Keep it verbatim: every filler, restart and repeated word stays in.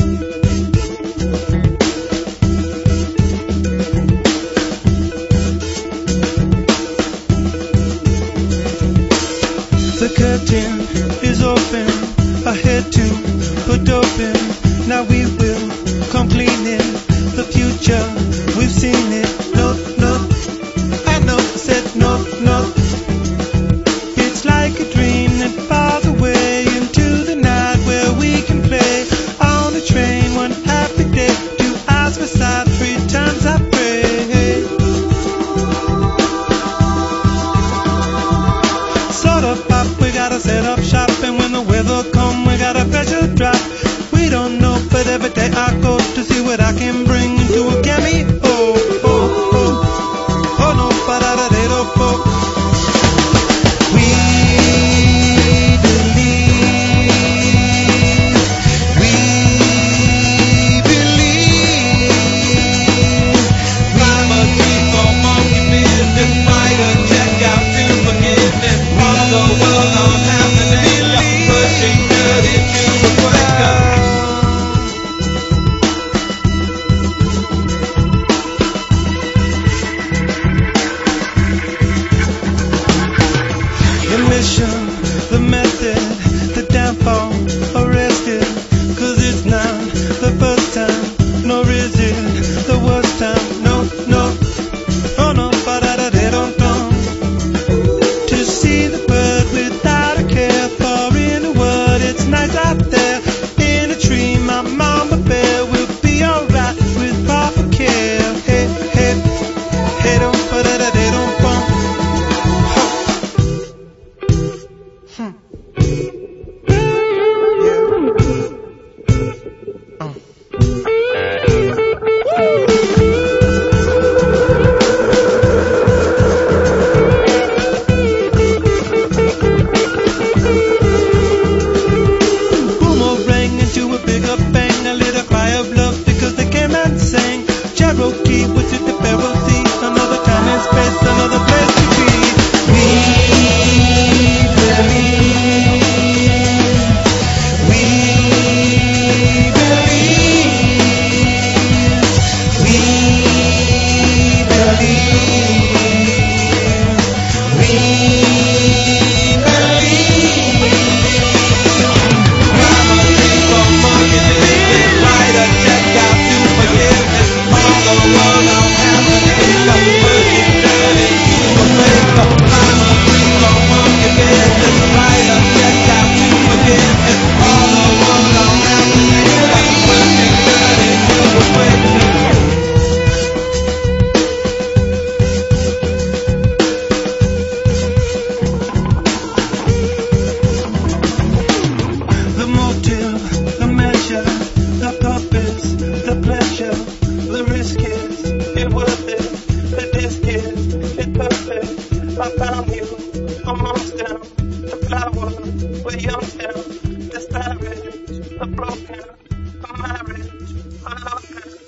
The curtain is open, ahead to put open. Now we will come cleaning the future. We've seen it. No, no, I know. I said no, no. It's like a dream that falls away into the night where we can play on a train one happy day. Two eyes beside, three times I pray. Sort of pop, we gotta set up shop, and when the weather come, we got a pressure drop. We don't know, but every day I go to see what I can bring into a cameo. Oh, oh, oh, oh no, but I don't know. We believe, we believe. Mama, keep on monkey business, fight a check out to forgiveness. All the world on happening, pushing dirty to the breaker. The mission, the method, the downfall, arrested. Cause it's not the first time, nor is it the worst time. No, no, oh no, but I don't come to see the bird without a care for in the world. It's nice out there in a tree. My mama bear will be alright with proper care. Hey, hey, hey, don't put it, they don't bump. Hmm. Yeah. Uh. Boomerang into a bigger bang, a little cry of love because they came and sang. Cherokee was it the Pharisee, another time and space, another place to be. We believe, we believe, we believe, we the motive, the measure, the purpose, the pleasure, the risk is it worth it, the disc is it perfect. I found you amongst them, the flower with young stem, disparage, a broken, a marriage, a lover.